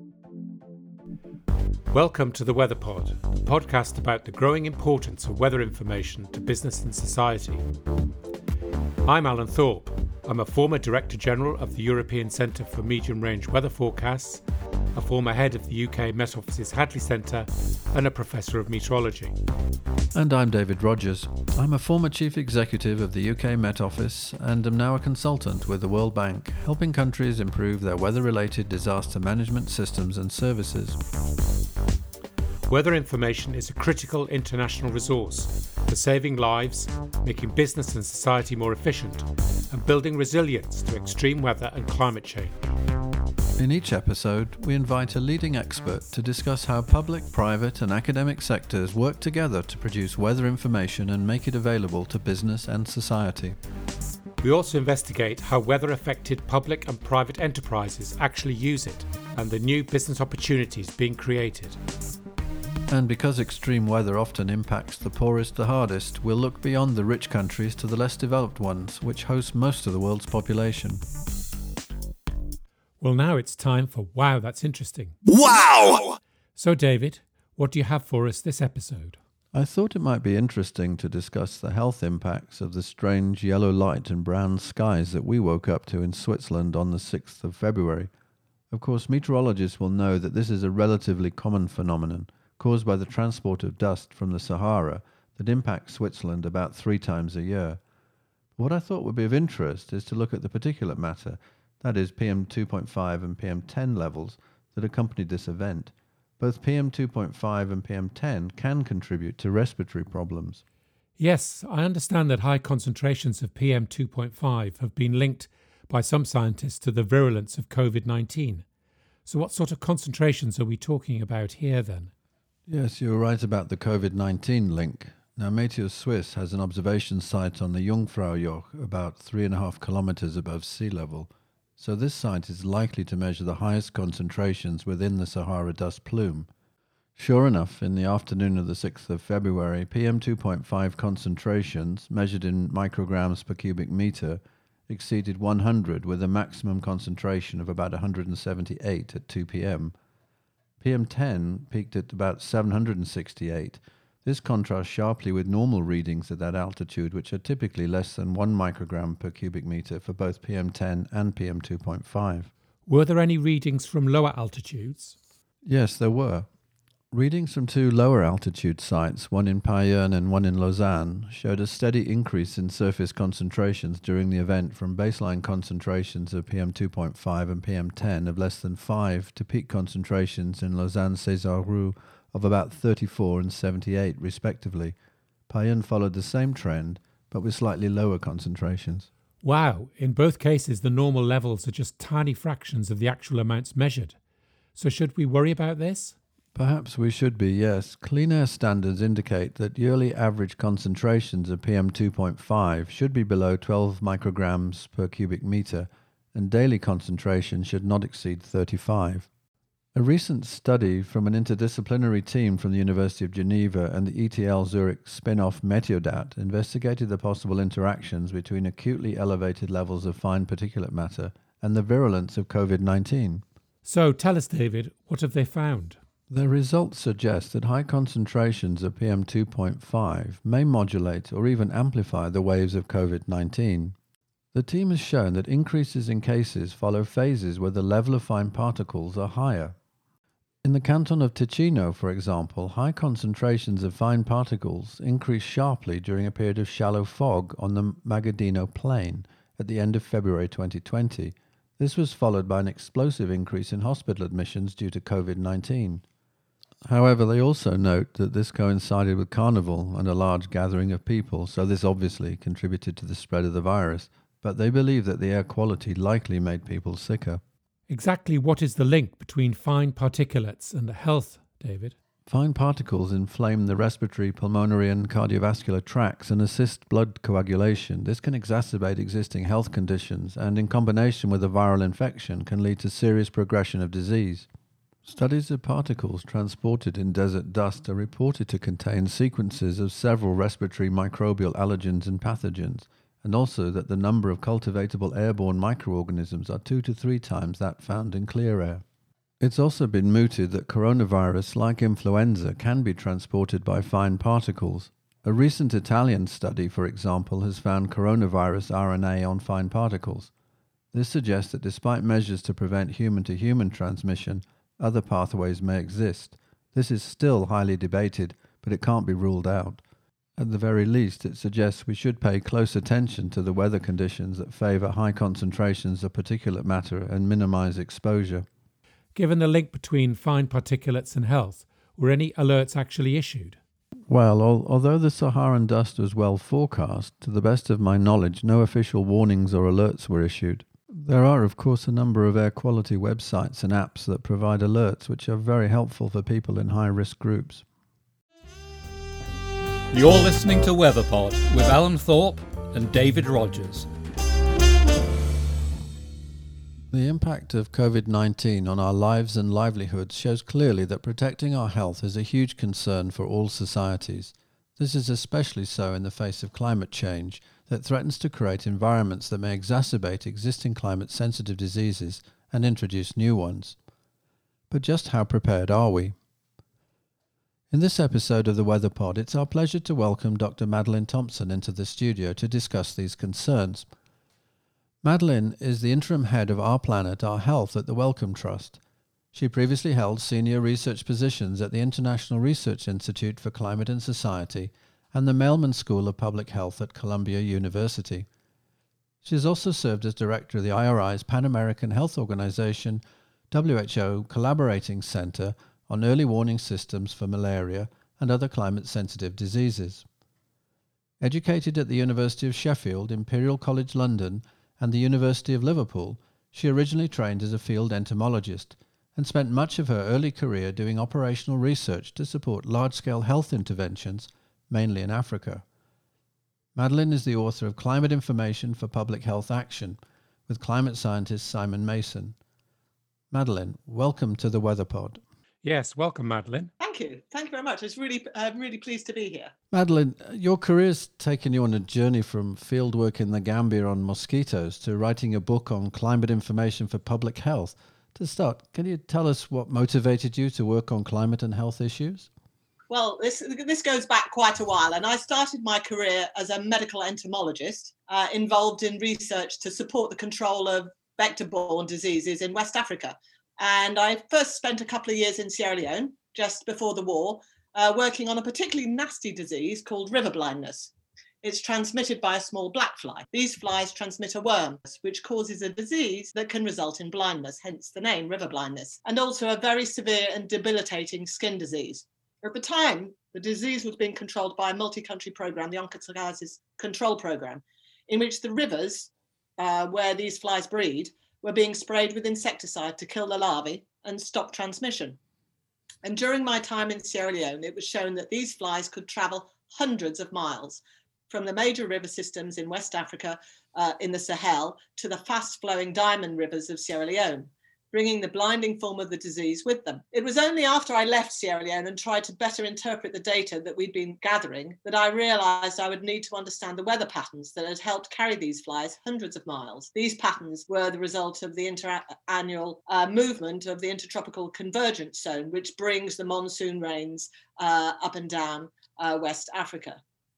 Welcome to the Weather Pod, the podcast about the growing importance of weather information to business and society. I'm Alan Thorpe. I'm a former Director General of the European Centre for Medium Range Weather Forecasts, a former head of the UK Met Office's Hadley Centre, and a Professor of Meteorology. And I'm David Rogers. I'm a former Chief Executive of the UK Met Office and am now a consultant with the World Bank, helping countries improve their weather-related disaster management systems and services. Weather information is a critical international resource for saving lives, making business and society more efficient, and building resilience to extreme weather and climate change. In each episode, we invite a leading expert to discuss how public, private, and academic sectors work together to produce weather information and make it available to business and society. We also investigate how weather-affected public and private enterprises actually use it and the new business opportunities being created. And because extreme weather often impacts the poorest the hardest, we'll look beyond the rich countries to the less developed ones, which host most of the world's population. Well, now it's time for Wow, That's Interesting. Wow! So, David, what do you have for us this episode? I thought it might be interesting to discuss the health impacts of the strange yellow light and brown skies that we woke up to in Switzerland on the 6th of February. Of course, meteorologists will know that this is a relatively common phenomenon caused by the transport of dust from the Sahara that impacts Switzerland about 3 times a year. What I thought would be of interest is to look at the particulate matter, that is PM2.5 and PM10 levels, that accompanied this event. Both PM2.5 and PM10 can contribute to respiratory problems. Yes, I understand that high concentrations of PM2.5 have been linked by some scientists to the virulence of COVID-19. So what sort of concentrations are we talking about here then? Yes, you're right about the COVID-19 link. Now, Meteor Suisse has an observation site on the Jungfraujoch about 3.5 kilometers above sea level. So this site is likely to measure the highest concentrations within the Sahara dust plume. Sure enough, in the afternoon of the 6th of February, PM2.5 concentrations, measured in micrograms per cubic meter, exceeded 100 with a maximum concentration of about 178 at 2 p.m. PM10 peaked at about 768. This contrasts sharply with normal readings at that altitude, which are typically less than 1 microgram per cubic meter for both PM10 and PM2.5. Were there any readings from lower altitudes? Yes, there were. Readings from 2 lower altitude sites, one in Payerne and one in Lausanne, showed a steady increase in surface concentrations during the event from baseline concentrations of PM2.5 and PM10 of less than 5 to peak concentrations in Lausanne-Césarroux of about 34 and 78 respectively. Payerne followed the same trend, but with slightly lower concentrations. Wow, in both cases the normal levels are just tiny fractions of the actual amounts measured. So should we worry about this? Perhaps we should be, yes. Clean air standards indicate that yearly average concentrations of PM2.5 should be below 12 micrograms per cubic meter, and daily concentration should not exceed 35. A recent study from an interdisciplinary team from the University of Geneva and the ETL Zurich spin-off Meteodat investigated the possible interactions between acutely elevated levels of fine particulate matter and the virulence of COVID-19. So tell us, David, what have they found? Their results suggest that high concentrations of PM2.5 may modulate or even amplify the waves of COVID-19. The team has shown that increases in cases follow phases where the level of fine particles are higher. In the canton of Ticino, for example, high concentrations of fine particles increased sharply during a period of shallow fog on the Magadino Plain at the end of February 2020. This was followed by an explosive increase in hospital admissions due to COVID-19. However, they also note that this coincided with Carnival and a large gathering of people, so this obviously contributed to the spread of the virus, but they believe that the air quality likely made people sicker. Exactly what is the link between fine particulates and health, David? Fine particles inflame the respiratory, pulmonary and cardiovascular tracts and assist blood coagulation. This can exacerbate existing health conditions and, in combination with a viral infection, can lead to serious progression of disease. Studies of particles transported in desert dust are reported to contain sequences of several respiratory microbial allergens and pathogens, and also that the number of cultivatable airborne microorganisms are 2 to 3 times that found in clear air. It's also been mooted that coronavirus, like influenza, can be transported by fine particles. A recent Italian study, for example, has found coronavirus RNA on fine particles. This suggests that despite measures to prevent human-to-human transmission, other pathways may exist. This is still highly debated, but it can't be ruled out. At the very least, it suggests we should pay close attention to the weather conditions that favour high concentrations of particulate matter and minimise exposure. Given the link between fine particulates and health, were any alerts actually issued? Well, although the Saharan dust was well forecast, to the best of my knowledge, no official warnings or alerts were issued. There are, of course, a number of air quality websites and apps that provide alerts, which are very helpful for people in high-risk groups. You're listening to WeatherPod with Alan Thorpe and David Rogers. The impact of COVID-19 on our lives and livelihoods shows clearly that protecting our health is a huge concern for all societies. This is especially so in the face of climate change that threatens to create environments that may exacerbate existing climate-sensitive diseases and introduce new ones. But just how prepared are we? In this episode of the WeatherPod, it's our pleasure to welcome Dr. Madeline Thompson into the studio to discuss these concerns. Madeline is the interim head of Our Planet, Our Health at the Wellcome Trust. She previously held senior research positions at the International Research Institute for Climate and Society and the Mailman School of Public Health at Columbia University. She has also served as director of the IRI's Pan American Health Organization, WHO Collaborating Center on Early Warning Systems for Malaria and other climate-sensitive diseases. Educated at the University of Sheffield, Imperial College London, and the University of Liverpool, she originally trained as a field entomologist and spent much of her early career doing operational research to support large-scale health interventions, mainly in Africa. Madeline is the author of Climate Information for Public Health Action, with climate scientist Simon Mason. Madeline, welcome to the WeatherPod. Yes, welcome, Madeline. Thank you. Thank you very much. I'm really pleased to be here. Madeline, your career's taken you on a journey from fieldwork in the Gambia on mosquitoes to writing a book on climate information for public health. To start, can you tell us what motivated you to work on climate and health issues? Well, this goes back quite a while, and I started my career as a medical entomologist involved in research to support the control of vector-borne diseases in West Africa. And I first spent a couple of years in Sierra Leone, just before the war, working on a particularly nasty disease called river blindness. It's transmitted by a small black fly. These flies transmit a worm, which causes a disease that can result in blindness, hence the name river blindness, and also a very severe and debilitating skin disease. At the time, the disease was being controlled by a multi-country program, the Onchocerciasis Control Program, in which the rivers where these flies breed were being sprayed with insecticide to kill the larvae and stop transmission. And during my time in Sierra Leone, it was shown that these flies could travel hundreds of miles from the major river systems in West Africa, in the Sahel, to the fast-flowing diamond rivers of Sierra Leone, bringing the blinding form of the disease with them. It was only after I left Sierra Leone and tried to better interpret the data that we'd been gathering that I realised I would need to understand the weather patterns that had helped carry these flies hundreds of miles. These patterns were the result of the interannual movement of the Intertropical Convergence Zone, which brings the monsoon rains up and down West Africa.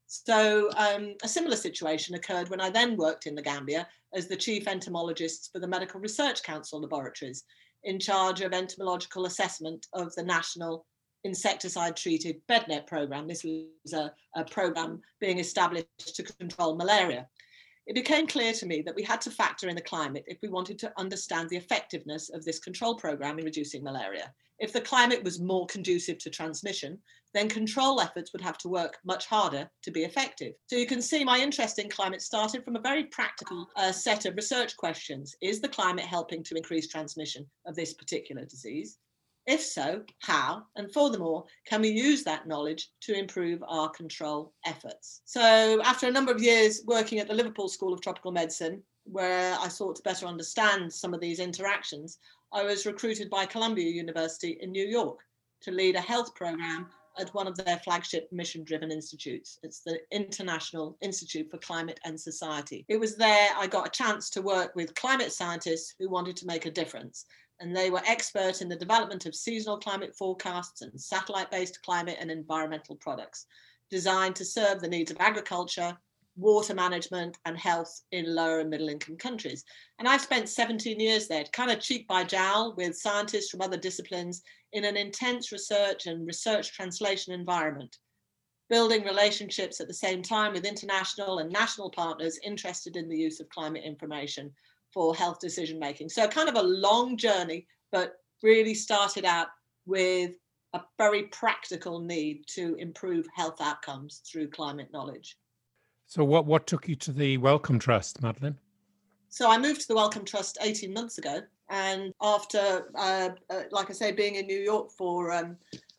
So a similar situation occurred when I then worked in the Gambia as the chief entomologist for the Medical Research Council laboratories, in charge of entomological assessment of the National Insecticide-Treated Bednet Programme. This was a programme being established to control malaria. It became clear to me that we had to factor in the climate if we wanted to understand the effectiveness of this control programme in reducing malaria. If the climate was more conducive to transmission, then control efforts would have to work much harder to be effective. So you can see my interest in climate started from a very practical set of research questions. Is the climate helping to increase transmission of this particular disease? If so, how? And furthermore, can we use that knowledge to improve our control efforts? So after a number of years working at the Liverpool School of Tropical Medicine, where I sought to better understand some of these interactions, I was recruited by Columbia University in New York to lead a health program at one of their flagship mission-driven institutes. It's the International Institute for Climate and Society. It was there I got a chance to work with climate scientists who wanted to make a difference And they were expert in the development of seasonal climate forecasts and satellite-based climate and environmental products designed to serve the needs of agriculture, water management and health in lower and middle income countries. And I've spent 17 years there, kind of cheek by jowl with scientists from other disciplines in an intense research and research translation environment, building relationships at the same time with international and national partners interested in the use of climate information for health decision making. So kind of a long journey, but really started out with a very practical need to improve health outcomes through climate knowledge. So what took you to the Wellcome Trust, Madeleine? So I moved to the Wellcome Trust 18 months ago. And after, like I say, being in New York for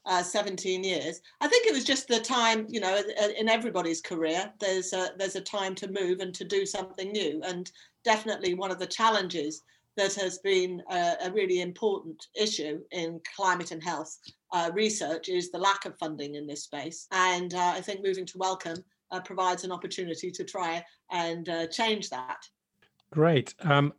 17 years, I think it was just the time, you know, in everybody's career, there's a time to move and to do something new. And definitely one of the challenges that has been a really important issue in climate and health research is the lack of funding in this space. And I think moving to Wellcome provides an opportunity to try and change that. Great.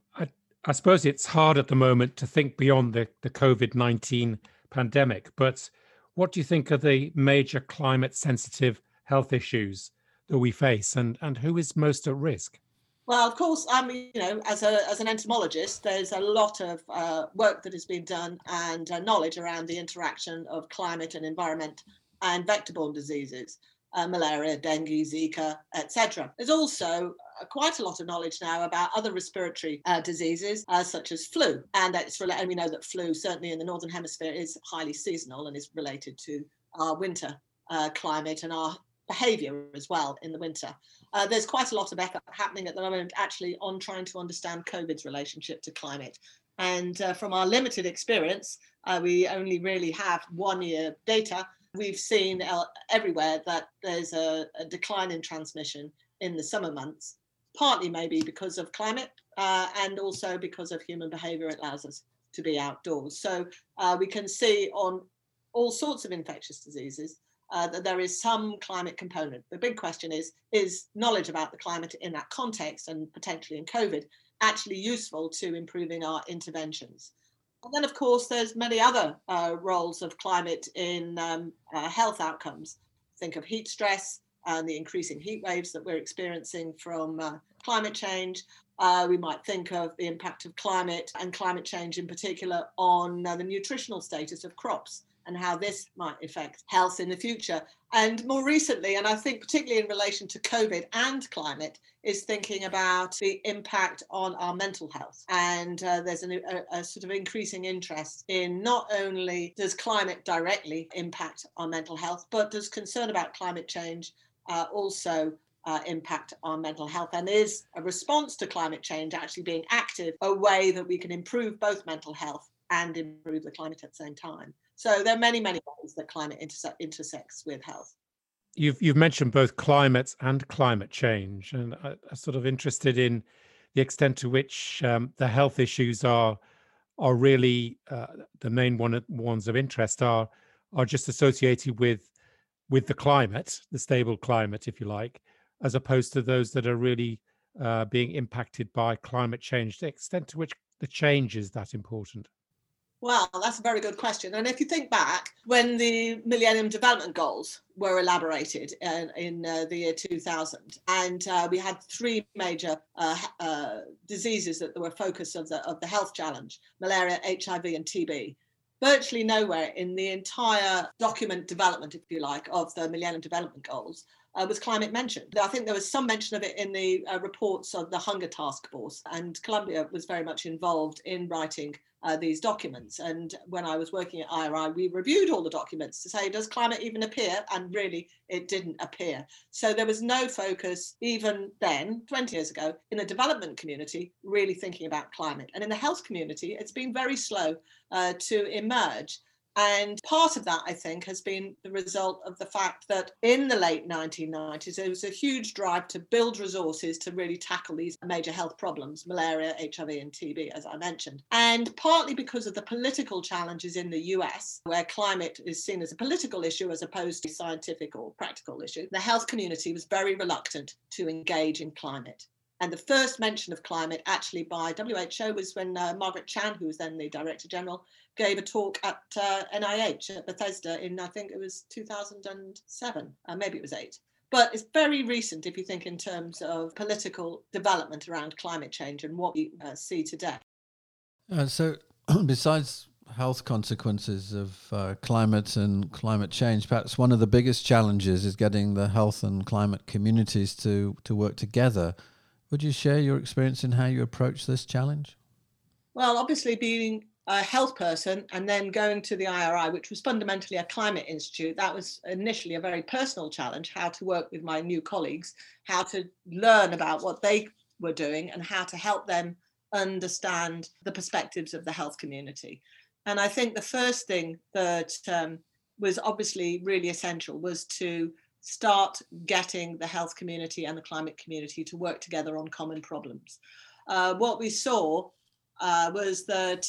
I suppose it's hard at the moment to think beyond the COVID-19 pandemic, but what do you think are the major climate sensitive health issues that we face, and who is most at risk? Well, of course, you know, as an entomologist, there's a lot of work that has been done and knowledge around the interaction of climate and environment and vector-borne diseases, malaria, dengue, Zika, etc. There's also quite a lot of knowledge now about other respiratory diseases, such as flu, and and we know that flu, certainly in the Northern Hemisphere, is highly seasonal and is related to our winter climate and our behaviour as well in the winter. There's quite a lot of effort happening at the moment actually on trying to understand COVID's relationship to climate. And from our limited experience, we only really have 1 year data. We've seen everywhere that there's a decline in transmission in the summer months, partly maybe because of climate and also because of human behaviour. It allows us to be outdoors. So we can see on all sorts of infectious diseases that there is some climate component. The big question is knowledge about the climate in that context and potentially in COVID actually useful to improving our interventions? And then, of course, there's many other roles of climate in health outcomes. Think of heat stress and the increasing heat waves that we're experiencing from climate change. We might think of the impact of climate and climate change in particular on the nutritional status of crops and how this might affect health in the future. And more recently, and I think particularly in relation to COVID and climate, is thinking about the impact on our mental health. And there's a sort of increasing interest in not only does climate directly impact our mental health, but does concern about climate change also impact our mental health, and is a response to climate change actually being active, a way that we can improve both mental health and improve the climate at the same time. So there are many, many ways that climate intersects with health. You've mentioned both climate and climate change, and I'm sort of interested in the extent to which the health issues are really the main ones of interest are just associated with the climate, the stable climate, if you like, as opposed to those that are really being impacted by climate change. The extent to which the change is that important? Well, that's a very good question. And if you think back, when the Millennium Development Goals were elaborated in the year 2000, and we had three major diseases that were focus of the health challenge: malaria, HIV, and TB. Virtually nowhere in the entire document development, if you like, of the Millennium Development Goals was climate mentioned. I think there was some mention of it in the reports of the Hunger Task Force, and Columbia was very much involved in writing these documents. And when I was working at IRI, we reviewed all the documents to say, does climate even appear? And really, it didn't appear. So there was no focus even then, 20 years ago, in the development community, really thinking about climate. And in the health community, it's been very slow to emerge. And part of that, I think, has been the result of the fact that in the late 1990s, there was a huge drive to build resources to really tackle these major health problems: malaria, HIV, and TB, as I mentioned. And partly because of the political challenges in the US, where climate is seen as a political issue as opposed to a scientific or practical issue, the health community was very reluctant to engage in climate. And the first mention of climate actually by WHO was when Margaret Chan, who was then the Director General, gave a talk at NIH at Bethesda in, I think it was 2007, maybe it was 8. But it's very recent if you think in terms of political development around climate change and what we see today. So besides health consequences of climate and climate change, perhaps one of the biggest challenges is getting the health and climate communities to work together. Would you share your experience in how you approach this challenge? Well, obviously being a health person and then going to the IRI, which was fundamentally a climate institute, that was initially a very personal challenge, how to work with my new colleagues, how to learn about what they were doing and how to help them understand the perspectives of the health community. And I think the first thing that was obviously really essential was to start getting the health community and the climate community to work together on common problems. What we saw was that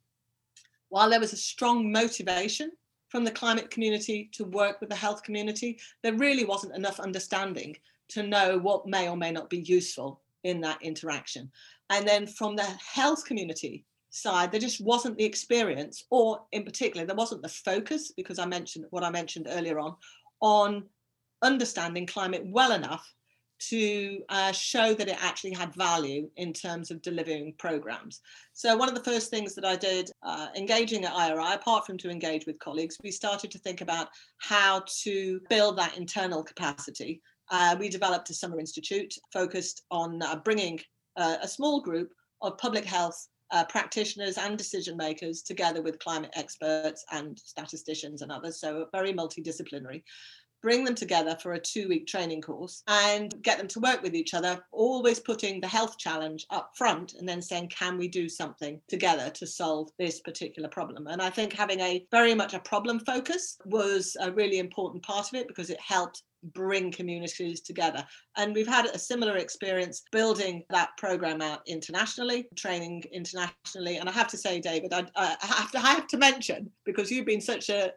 while there was a strong motivation from the climate community to work with the health community, there really wasn't enough understanding to know what may or may not be useful in that interaction. And then from the health community side, there just wasn't the experience, or in particular, there wasn't the focus, because I mentioned what I mentioned earlier on understanding climate well enough to show that it actually had value in terms of delivering programs. So one of the first things that I did engaging at IRI, apart from to engage with colleagues, we started to think about how to build that internal capacity. We developed a summer institute focused on bringing a small group of public health practitioners and decision makers together with climate experts and statisticians and others, so very multidisciplinary. Bring them together for a 2-week training course and get them to work with each other, always putting the health challenge up front and then saying, can we do something together to solve this particular problem? And I think having a very much a problem focus was a really important part of it, because it helped bring communities together. And we've had a similar experience building that program out internationally, training internationally. And I have to say, David, I have to mention, because you've been such a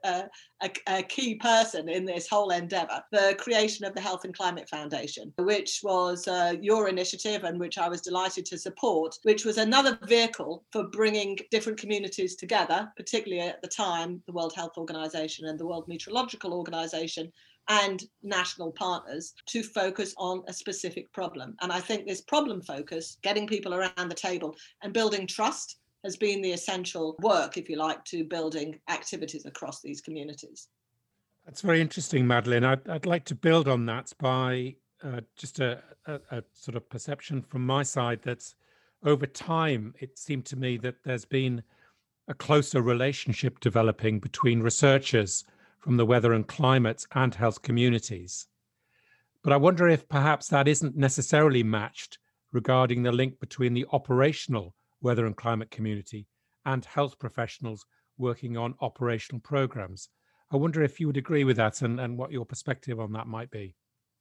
key person in this whole endeavour, the creation of the Health and Climate Foundation, which was your initiative and which I was delighted to support, which was another vehicle for bringing different communities together, particularly at the time, the World Health Organization and the World Meteorological Organization and national partners, to focus on a specific problem. And I think this problem focus, getting people around the table and building trust, has been the essential work, if you like, to building activities across these communities. That's very interesting, Madeleine. I'd like to build on that by just a sort of perception from my side that over time, it seemed to me that there's been a closer relationship developing between researchers from the weather and climate and health communities. But I wonder if perhaps that isn't necessarily matched regarding the link between the operational weather and climate community and health professionals working on operational programs. I wonder if you would agree with that and what your perspective on that might be.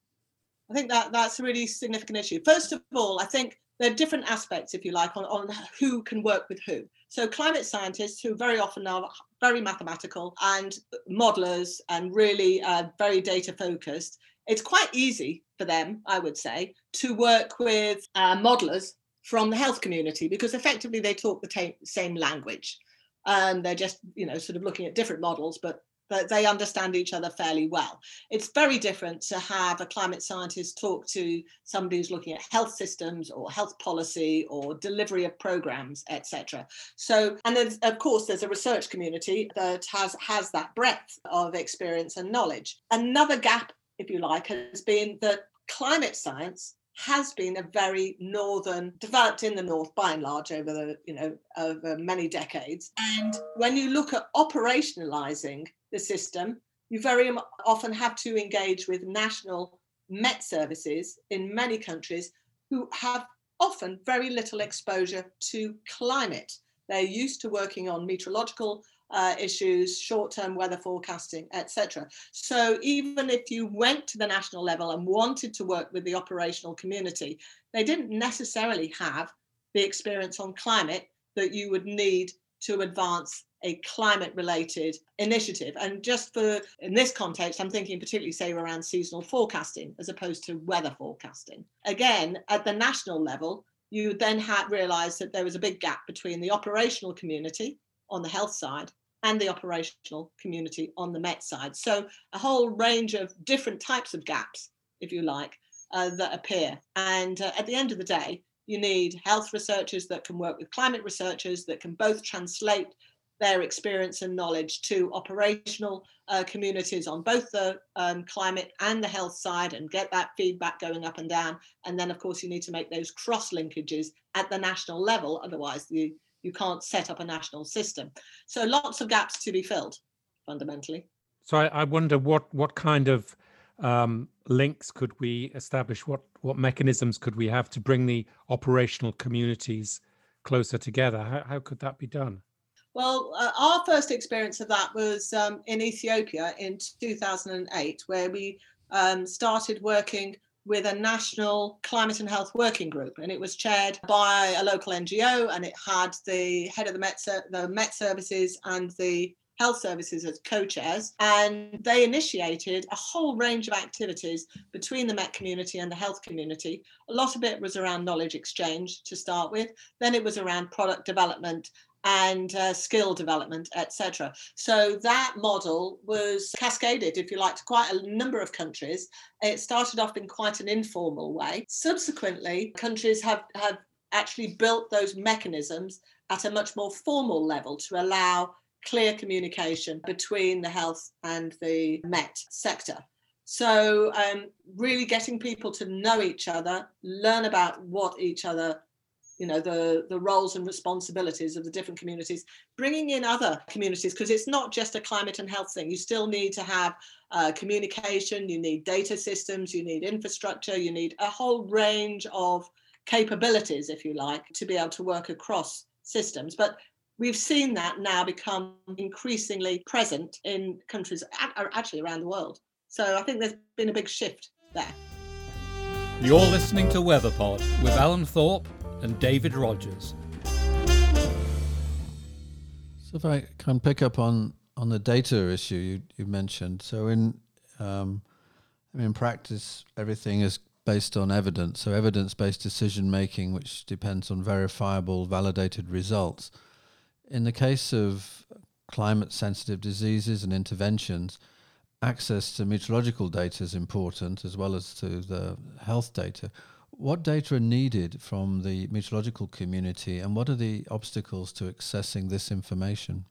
I think that's a really significant issue. First of all, I think there are different aspects, if you like, on who can work with who. So climate scientists, who very often are very mathematical and modelers and really very data focused, it's quite easy for them, I would say, to work with modelers from the health community, because effectively they talk the same language. And they're just, sort of looking at different models, but they understand each other fairly well. It's very different to have a climate scientist talk to somebody who's looking at health systems or health policy or delivery of programs, etc. So, and then of course there's a research community that has that breadth of experience and knowledge. Another gap, if you like, has been that climate science has been a very developed in the north by and large over many decades. And when you look at operationalizing the system, you very often have to engage with national Met services in many countries who have often very little exposure to climate. They're used to working on meteorological issues, short-term weather forecasting, etc. So even if you went to the national level and wanted to work with the operational community, they didn't necessarily have the experience on climate that you would need to advance a climate-related initiative. And just in this context, I'm thinking particularly, say, around seasonal forecasting as opposed to weather forecasting. Again, at the national level, you then realised that there was a big gap between the operational community on the health side and the operational community on the Met side. So a whole range of different types of gaps, if you like, that appear. And at the end of the day, you need health researchers that can work with climate researchers that can both translate their experience and knowledge to operational communities on both the climate and the health side and get that feedback going up and down. And then, of course, you need to make those cross linkages at the national level. Otherwise, you can't set up a national system. So lots of gaps to be filled, fundamentally. So I wonder what kind of links could we establish? What mechanisms could we have to bring the operational communities closer together? How could that be done? Well, our first experience of that was in Ethiopia in 2008, where we started working with a national climate and health working group, and it was chaired by a local NGO, and it had the head of the Met services and the health services as co-chairs, and they initiated a whole range of activities between the Met community and the health community. A lot of it was around knowledge exchange to start with, then it was around product development and skill development, etc. So that model was cascaded, if you like, to quite a number of countries. It started off in quite an informal way. Subsequently, countries have actually built those mechanisms at a much more formal level to allow clear communication between the health and the Met sector. So really getting people to know each other, learn about what each other, the roles and responsibilities of the different communities, bringing in other communities, because it's not just a climate and health thing. You still need to have communication, you need data systems, you need infrastructure, you need a whole range of capabilities, if you like, to be able to work across systems. But we've seen that now become increasingly present in countries actually around the world. So I think there's been a big shift there. You're listening to WeatherPod with Alan Thorpe and David Rogers. So if I can pick up on the data issue you mentioned. So in practice, everything is based on evidence. So evidence-based decision making, which depends on verifiable, validated results. In the case of climate-sensitive diseases and interventions, access to meteorological data is important, as well as to the health data. What data are needed from the meteorological community, and what are the obstacles to accessing this information?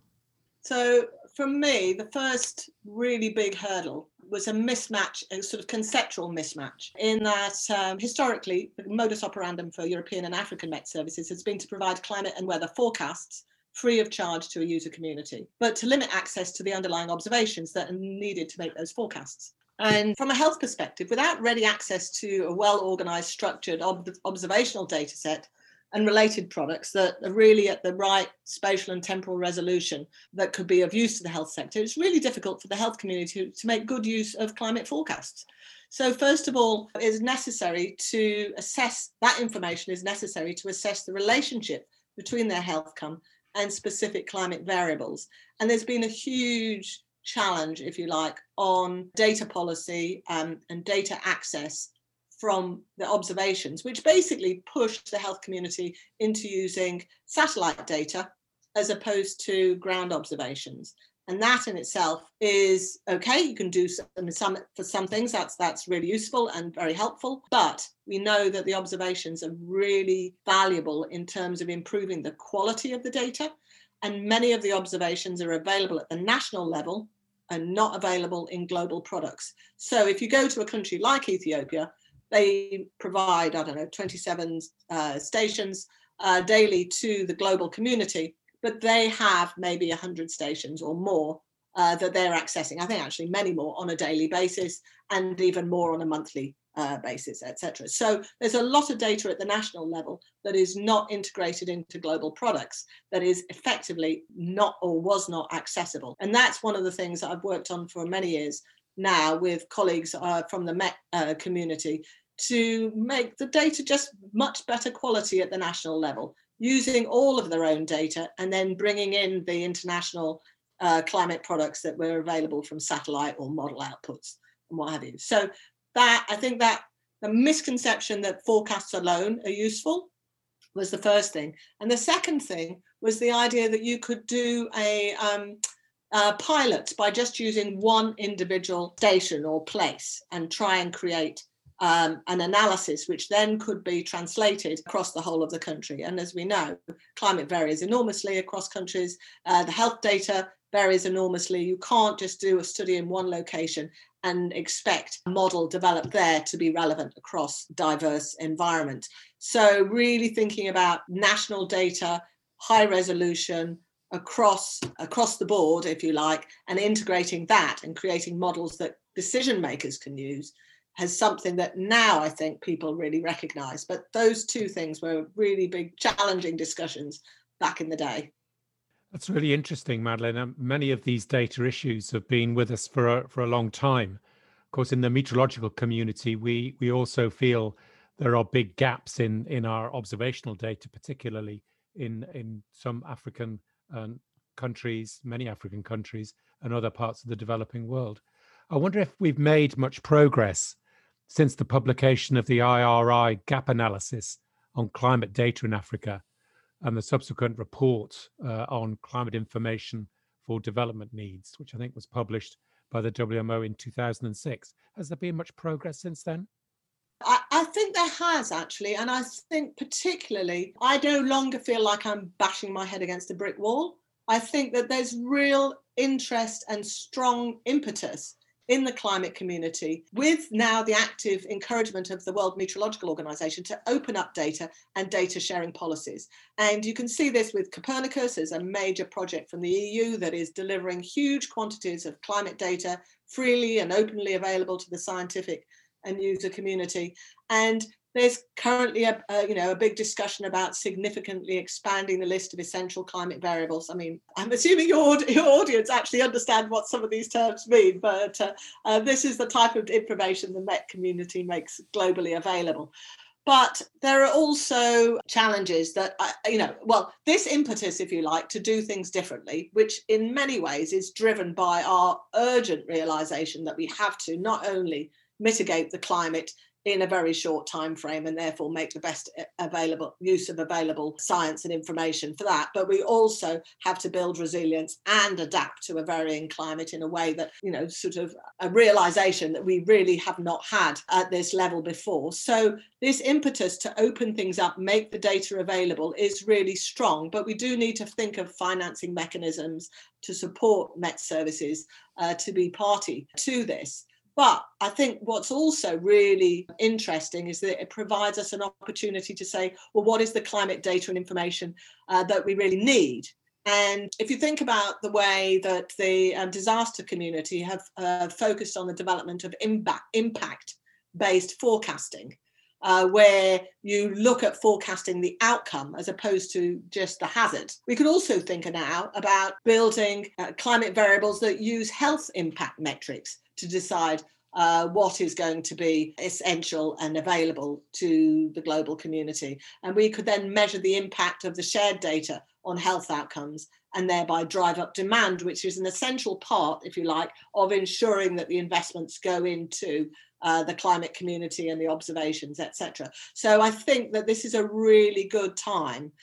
So for me, the first really big hurdle was a mismatch, a sort of conceptual mismatch, in that historically, the modus operandum for European and African Met services has been to provide climate and weather forecasts free of charge to a user community, but to limit access to the underlying observations that are needed to make those forecasts. And from a health perspective, without ready access to a well-organised, structured observational data set and related products that are really at the right spatial and temporal resolution that could be of use to the health sector, it's really difficult for the health community to make good use of climate forecasts. So first of all, it is necessary to assess, that information is necessary to assess the relationship between their health outcome and specific climate variables. And there's been a huge challenge, if you like, on data policy and data access from the observations, which basically pushed the health community into using satellite data as opposed to ground observations. And that in itself is okay. You can do for some things, that's really useful and very helpful. But we know that the observations are really valuable in terms of improving the quality of the data. And many of the observations are available at the national level and not available in global products. So if you go to a country like Ethiopia, they provide, 27 stations daily to the global community, but they have maybe 100 stations or more that they're accessing. I think actually many more on a daily basis and even more on a monthly basis, etc. So there's a lot of data at the national level that is not integrated into global products, that is effectively not or was not accessible. And that's one of the things that I've worked on for many years now with colleagues from the Met community to make the data just much better quality at the national level. using all of their own data and then bringing in the international climate products that were available from satellite or model outputs and what have you. So that, I think that the misconception that forecasts alone are useful was the first thing. And the second thing was the idea that you could do a pilot by just using one individual station or place and try and create an analysis which then could be translated across the whole of the country. And as we know, climate varies enormously across countries. The health data varies enormously. You can't just do a study in one location and expect a model developed there to be relevant across diverse environment. So really thinking about national data, high resolution, across the board, if you like, and integrating that and creating models that decision makers can use has something that now I think people really recognize. But those two things were really big, challenging discussions back in the day. That's really interesting, Madeleine. Many of these data issues have been with us for a long time. Of course, in the meteorological community, we also feel there are big gaps in our observational data, particularly in some African countries, many African countries, and other parts of the developing world. I wonder if we've made much progress since the publication of the IRI gap analysis on climate data in Africa and the subsequent report on climate information for development needs, which I think was published by the WMO in 2006. Has there been much progress since then? I think there has, actually. And I think particularly, I no longer feel like I'm bashing my head against a brick wall. I think that there's real interest and strong impetus in the climate community, with now the active encouragement of the World Meteorological Organization to open up data and data sharing policies. And you can see this with Copernicus as a major project from the EU that is delivering huge quantities of climate data freely and openly available to the scientific and user community. And there's currently a big discussion about significantly expanding the list of essential climate variables. I mean, I'm assuming your audience actually understand what some of these terms mean, but this is the type of information the Met community makes globally available. But there are also challenges that, this impetus, if you like, to do things differently, which in many ways is driven by our urgent realization that we have to not only mitigate the climate in a very short time frame and therefore make the best available use of available science and information for that, but we also have to build resilience and adapt to a varying climate in a way that, sort of a realization that we really have not had at this level before. So this impetus to open things up, make the data available is really strong, but we do need to think of financing mechanisms to support Met services to be party to this. But I think what's also really interesting is that it provides us an opportunity to say, well, what is the climate data and information that we really need? And if you think about the way that the disaster community have focused on the development of impact-based forecasting, where you look at forecasting the outcome as opposed to just the hazard. We could also think now about building climate variables that use health impact metrics to decide what is going to be essential and available to the global community. And we could then measure the impact of the shared data on health outcomes and thereby drive up demand, which is an essential part, if you like, of ensuring that the investments go into the climate community and the observations, etc. So I think that this is a really good time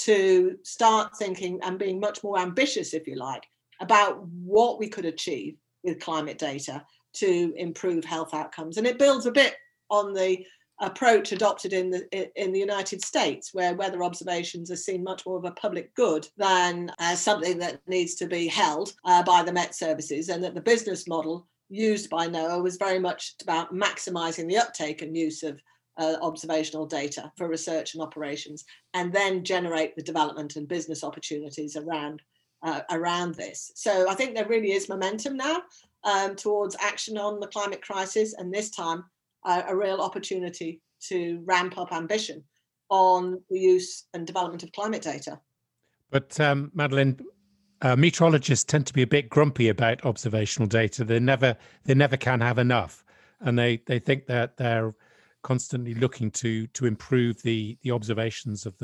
to start thinking and being much more ambitious, if you like, about what we could achieve with climate data to improve health outcomes. And it builds a bit on the approach adopted in the United States, where weather observations are seen much more of a public good than something that needs to be held by the Met services, and that the business model used by NOAA was very much about maximizing the uptake and use of observational data for research and operations, and then generate the development and business opportunities around this. So I think there really is momentum now towards action on the climate crisis, and this time a real opportunity to ramp up ambition on the use and development of climate data. But Madeleine, meteorologists tend to be a bit grumpy about observational data. They never can have enough, and they think that they're constantly looking to improve the observations of the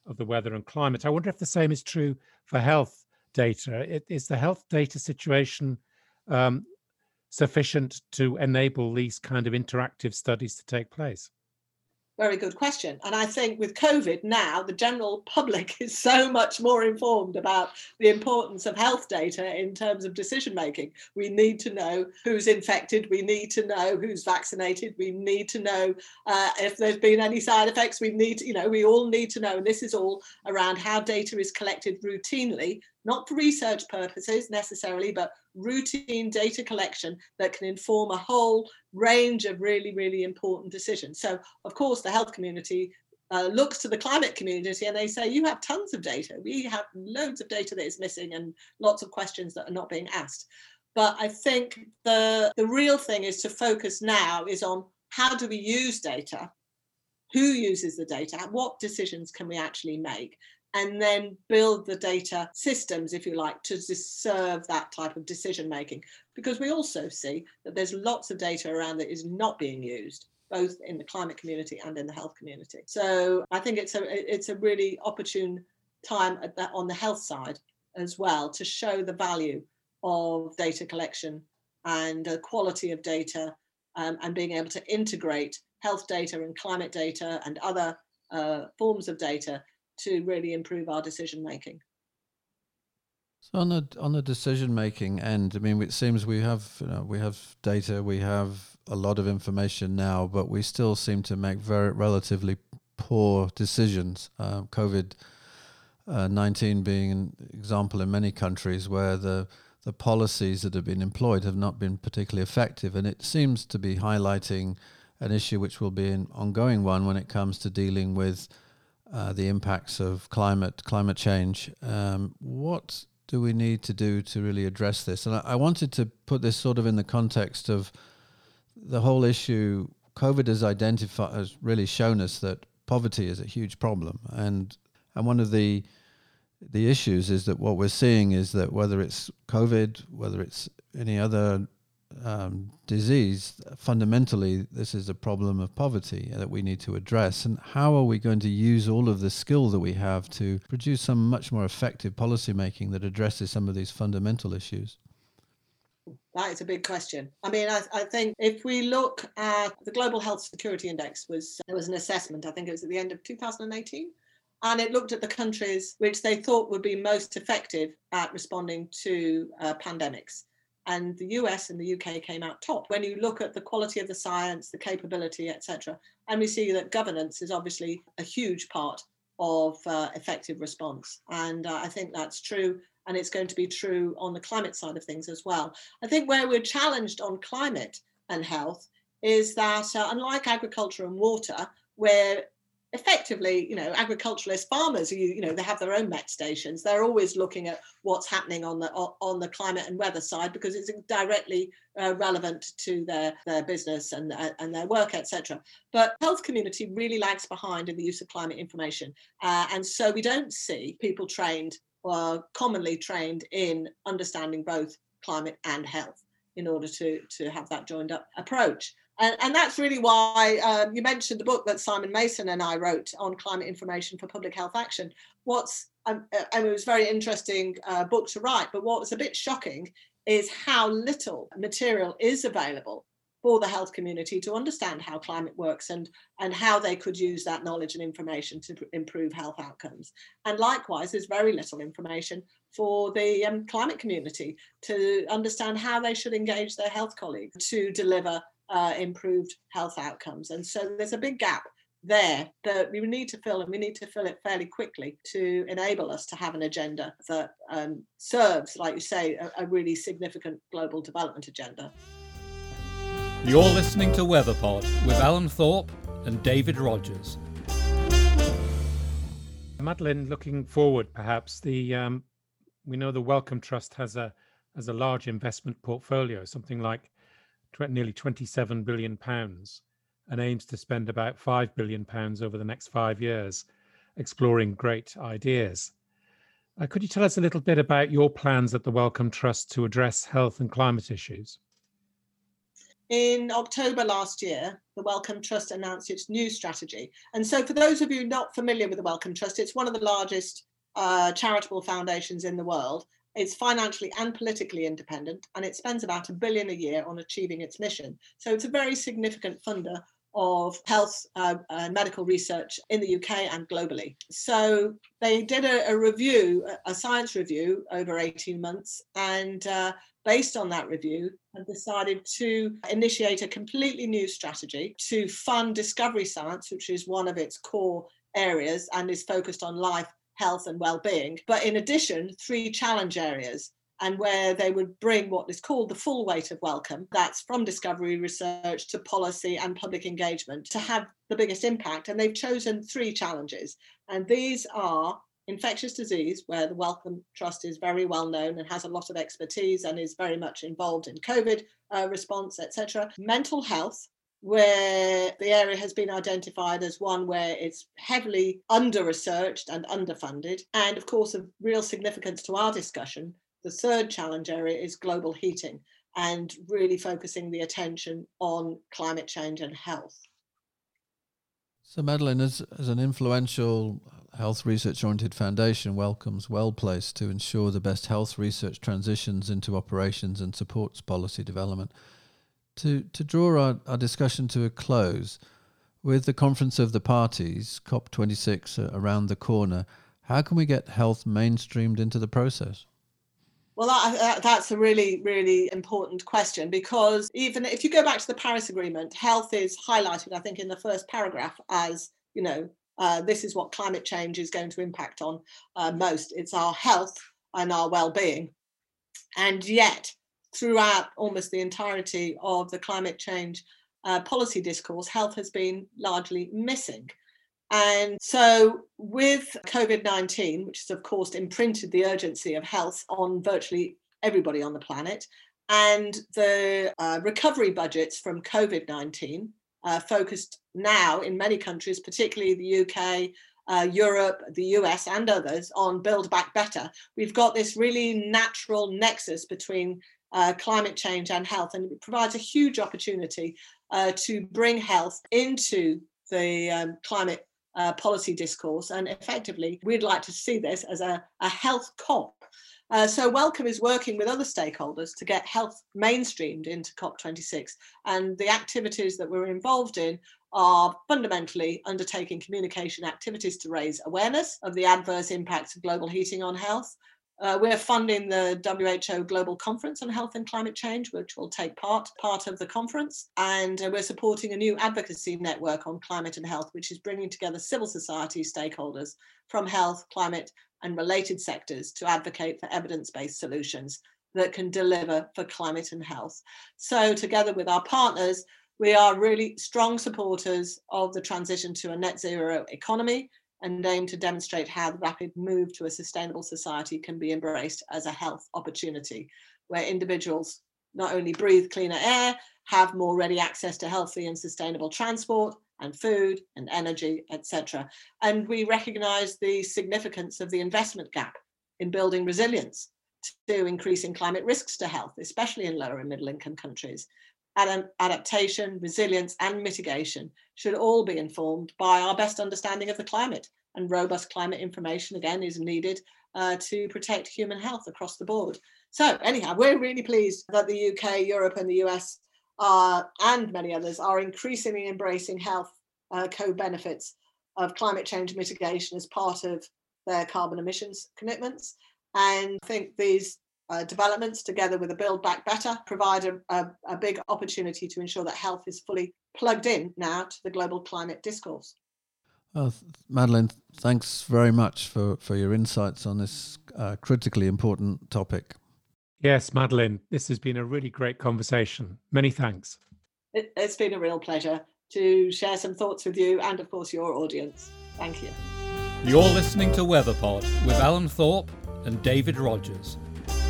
of the weather and climate. I wonder if the same is true for health data. Is the health data situation sufficient to enable these kind of interactive studies to take place? Very good question. And I think with COVID now, the general public is so much more informed about the importance of health data in terms of decision making. We need to know who's infected. We need to know who's vaccinated. We need to know if there's been any side effects. We all need to know. And this is all around how data is collected routinely, not for research purposes necessarily, but routine data collection that can inform a whole range of really, really important decisions. So, of course, the health community looks to the climate community and they say, you have tons of data. We have loads of data that is missing and lots of questions that are not being asked. But I think the real thing is to focus now is on how do we use data, who uses the data, what decisions can we actually make, and then build the data systems, if you like, to serve that type of decision making. Because we also see that there's lots of data around that is not being used, both in the climate community and in the health community. So I think it's a really opportune time on the health side as well to show the value of data collection and the quality of data, and being able to integrate health data and climate data and other forms of data to really improve our decision making. So on the decision making end, I mean, it seems we have data, we have a lot of information now, but we still seem to make very relatively poor decisions. COVID-19 being an example in many countries where the policies that have been employed have not been particularly effective, and it seems to be highlighting an issue which will be an ongoing one when it comes to dealing with the impacts of climate change. What do we need to do to really address this? And I wanted to put this sort of in the context of the whole issue. COVID has really shown us that poverty is a huge problem, and one of the issues is that what we're seeing is that whether it's COVID, whether it's any other disease, fundamentally this is a problem of poverty that we need to address. And how are we going to use all of the skill that we have to produce some much more effective policy making that addresses some of these fundamental issues? That is a big question. I mean, I think if we look at the Global Health Security Index, there was an assessment, I think it was at the end of 2018, and it looked at the countries which they thought would be most effective at responding to pandemics. And the US and the UK came out top when you look at the quality of the science, the capability, etc. And we see that governance is obviously a huge part of effective response. And I think that's true. And it's going to be true on the climate side of things as well. I think where we're challenged on climate and health is that unlike agriculture and water, where effectively, agriculturalist farmers, they have their own met stations. They're always looking at what's happening on the climate and weather side because it's directly relevant to their business and their work, etc. But health community really lags behind in the use of climate information, and so we don't see people trained or commonly trained in understanding both climate and health in order to have that joined up approach. And that's really why you mentioned the book that Simon Mason and I wrote on climate information for public health action. And it was a very interesting book to write, but what was a bit shocking is how little material is available for the health community to understand how climate works and how they could use that knowledge and information to improve health outcomes. And likewise, there's very little information for the climate community to understand how they should engage their health colleagues to deliver improved health outcomes. And so there's a big gap there that we need to fill, and we need to fill it fairly quickly to enable us to have an agenda that serves, like you say, a really significant global development agenda. You're listening to WeatherPod with Alan Thorpe and David Rogers. Madeleine, looking forward, perhaps we know the Wellcome Trust has a large investment portfolio, something like nearly £27 billion, and aims to spend about £5 billion over the next 5 years exploring great ideas. Could you tell us a little bit about your plans at the Wellcome Trust to address health and climate issues? In October last year, the Wellcome Trust announced its new strategy. And so for those of you not familiar with the Wellcome Trust, it's one of the largest charitable foundations in the world. It's financially and politically independent, and it spends about $1 billion a year on achieving its mission. So it's a very significant funder of health and medical research in the UK and globally. So they did a review, a science review over 18 months, and based on that review, have decided to initiate a completely new strategy to fund discovery science, which is one of its core areas and is focused on life, health and well-being. But in addition, 3 challenge areas, and where they would bring what is called the full weight of Wellcome, that's from discovery research to policy and public engagement, to have the biggest impact. And they've chosen 3 challenges. And these are infectious disease, where the Wellcome Trust is very well known and has a lot of expertise and is very much involved in COVID response, etc. Mental health, where the area has been identified as one where it's heavily under-researched and underfunded. And of course, of real significance to our discussion, the 3rd challenge area is global heating, and really focusing the attention on climate change and health. So Madeleine, as an influential health research-oriented foundation, Wellcome's well placed to ensure the best health research transitions into operations and supports policy development. To draw our discussion to a close, with the Conference of the Parties, COP26, around the corner, how can we get health mainstreamed into the process? Well, that's a really, really important question, because even if you go back to the Paris Agreement, health is highlighted, I think, in the first paragraph as, this is what climate change is going to impact on most. It's our health and our well-being. And yet, throughout almost the entirety of the climate change policy discourse, health has been largely missing. And so with COVID-19, which has, of course, imprinted the urgency of health on virtually everybody on the planet, and the recovery budgets from COVID-19 focused now in many countries, particularly the UK, Europe, the US and others, on Build Back Better, we've got this really natural nexus between climate change and health, and it provides a huge opportunity to bring health into the climate policy discourse. And effectively, we'd like to see this as a health COP. So Wellcome is working with other stakeholders to get health mainstreamed into COP26. And the activities that we're involved in are fundamentally undertaking communication activities to raise awareness of the adverse impacts of global heating on health. We're funding the WHO Global Conference on Health and Climate Change, which will take part of the conference. And we're supporting a new advocacy network on climate and health, which is bringing together civil society stakeholders from health, climate, and related sectors to advocate for evidence-based solutions that can deliver for climate and health. So together with our partners, we are really strong supporters of the transition to a net zero economy, and aim to demonstrate how the rapid move to a sustainable society can be embraced as a health opportunity, where individuals not only breathe cleaner air, have more ready access to healthy and sustainable transport and food and energy, etc. And we recognise the significance of the investment gap in building resilience to increasing climate risks to health, especially in lower and middle income countries. Adaptation, resilience and mitigation should all be informed by our best understanding of the climate, and robust climate information, again, is needed to protect human health across the board. So anyhow, we're really pleased that the UK, Europe and the US and many others are increasingly embracing health co-benefits of climate change mitigation as part of their carbon emissions commitments. And I think these developments, together with a Build Back Better, provide a big opportunity to ensure that health is fully plugged in now to the global climate discourse. Madeleine, thanks very much for your insights on this critically important topic. Yes, Madeleine, this has been a really great conversation. Many thanks. It's been a real pleasure to share some thoughts with you and, of course, your audience. Thank you. You're listening to WeatherPod with Alan Thorpe and David Rogers.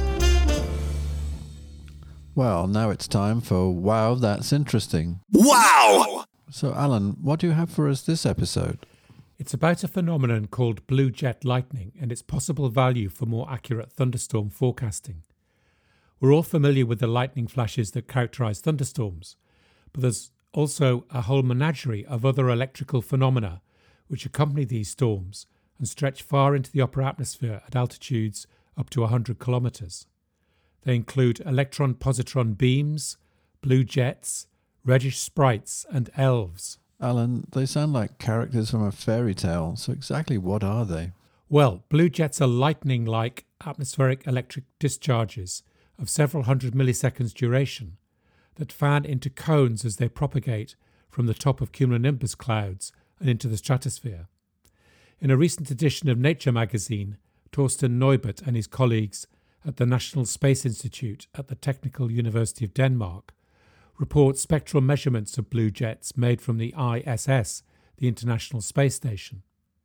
Well, now it's time for Wow, That's Interesting. Wow! So, Alan, what do you have for us this episode? It's about a phenomenon called blue jet lightning and its possible value for more accurate thunderstorm forecasting. We're all familiar with the lightning flashes that characterise thunderstorms, but there's also a whole menagerie of other electrical phenomena which accompany these storms and stretch far into the upper atmosphere at altitudes up to 100 kilometres. They include electron-positron beams, blue jets, reddish sprites and elves. Alan, they sound like characters from a fairy tale, so exactly what are they? Well, blue jets are lightning-like atmospheric electric discharges of several hundred milliseconds duration that fan into cones as they propagate from the top of cumulonimbus clouds and into the stratosphere. In a recent edition of Nature magazine, Torsten Neubert and his colleagues at the National Space Institute at the Technical University of Denmark report spectral measurements of blue jets made from the ISS, the International Space Station.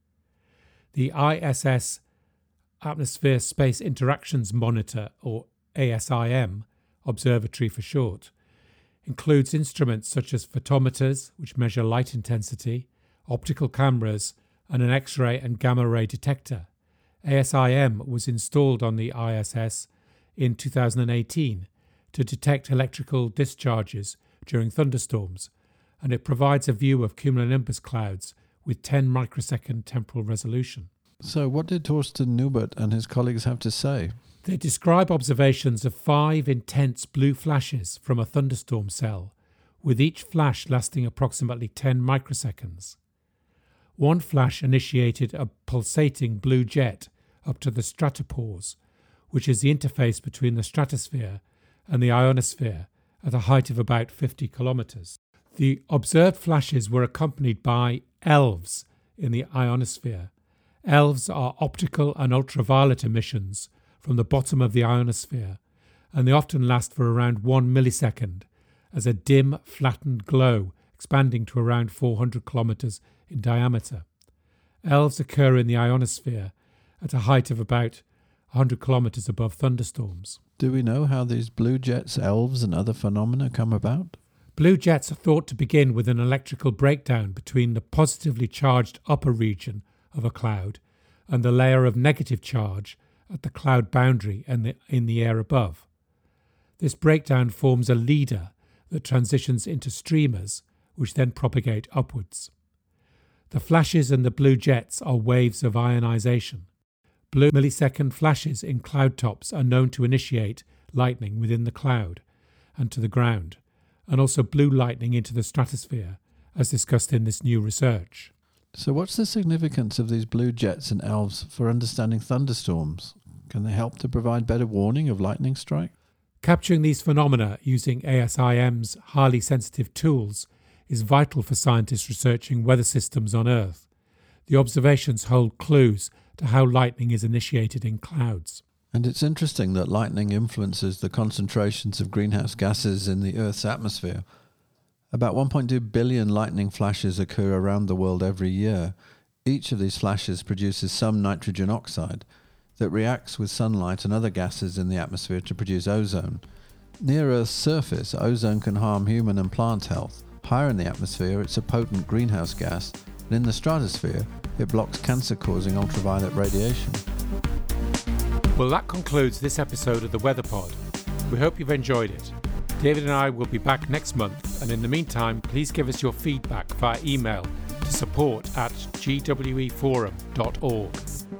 The ISS Atmosphere Space Interactions Monitor, or ASIM, observatory for short, includes instruments such as photometers, which measure light intensity, optical cameras, and an X-ray and gamma-ray detector. ASIM was installed on the ISS in 2018 to detect electrical discharges during thunderstorms, and it provides a view of cumulonimbus clouds with 10 microsecond temporal resolution. So what did Torsten Neubert and his colleagues have to say? They describe observations of 5 intense blue flashes from a thunderstorm cell, with each flash lasting approximately 10 microseconds. One flash initiated a pulsating blue jet up to the stratopause, which is the interface between the stratosphere and the ionosphere at a height of about 50 kilometres. The observed flashes were accompanied by ELVs in the ionosphere. ELVs are optical and ultraviolet emissions from the bottom of the ionosphere, and they often last for around 1 millisecond as a dim, flattened glow expanding to around 400 kilometres in diameter. ELVs occur in the ionosphere at a height of about 100 kilometres above thunderstorms. Do we know how these blue jets, elves and other phenomena come about? Blue jets are thought to begin with an electrical breakdown between the positively charged upper region of a cloud and the layer of negative charge at the cloud boundary and in the air above. This breakdown forms a leader that transitions into streamers, which then propagate upwards. The flashes in the blue jets are waves of ionization. Blue millisecond flashes in cloud tops are known to initiate lightning within the cloud and to the ground, and also blue lightning into the stratosphere, as discussed in this new research. So what's the significance of these blue jets and elves for understanding thunderstorms? Can they help to provide better warning of lightning strike? Capturing these phenomena using ASIM's highly sensitive tools is vital for scientists researching weather systems on Earth. The observations hold clues to how lightning is initiated in clouds. And it's interesting that lightning influences the concentrations of greenhouse gases in the Earth's atmosphere. About 1.2 billion lightning flashes occur around the world every year. Each of these flashes produces some nitrogen oxide that reacts with sunlight and other gases in the atmosphere to produce ozone. Near Earth's surface, ozone can harm human and plant health. Higher in the atmosphere, it's a potent greenhouse gas, and in the stratosphere, it blocks cancer-causing ultraviolet radiation. Well, that concludes this episode of the Weather Pod. We hope you've enjoyed it. David and I will be back next month, and in the meantime, please give us your feedback via email to support@gweforum.org.